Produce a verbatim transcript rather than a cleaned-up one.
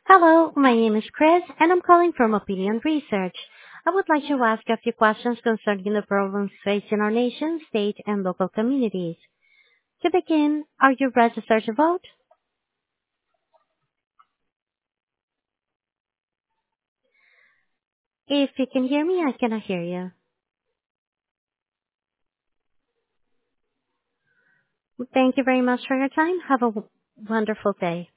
Hello, my name is Chris, and I'm calling from Opinion Research. I would like to ask a few questions concerning the problems facing our nation, state, and local communities. To begin, are you registered to vote? If you can hear me, I cannot hear you. Thank you very much for your time. Have a w- wonderful day.